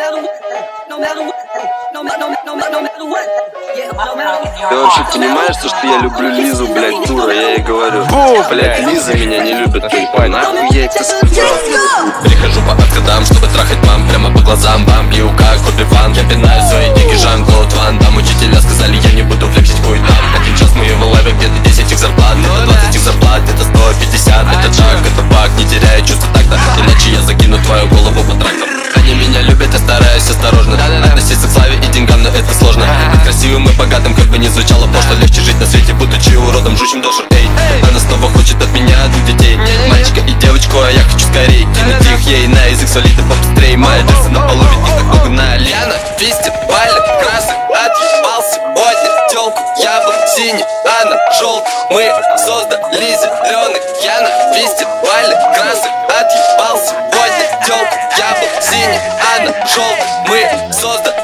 Ты вообще понимаешь, что я люблю Лизу, блядь, дура? Я ей говорю, блядь, Лиза меня не любит. Нахуй я это сказал? Прихожу по откатам, чтобы трахать мам прямо по глазам. Бам, пью как Кот-Ливан. Я пинаю свои деньги, Жан-Клод Ван Дам. Учителя сказали, я не буду флексить хуй там. Один час моего лайва где-то 10 их зарплат. Это 20 их зарплат, это 150. Это джак, это бак, не теряю чувства так-то. Иначе я закину твою голову по трактор. Они меня любят, я стараюсь осторожно относиться к славе и деньгам, но это сложно. Быть красивым и богатым, как бы не звучало пошло. Легче жить на свете, будучи уродом, жучим душу. Эй, она снова хочет от меня 2 детей, мальчика и девочку, а я хочу скорее кинуть их ей на язык солиды побыстрее. Моя джинсы на полу, ведь их так много на Яна в фестивале красный отъебал сегодня тёлку. Я был синий, она желтый. Мы создали зеленый. Я на фестивале красный отъебал сегодня тёлку. Я был синий, она желтый. Мы создали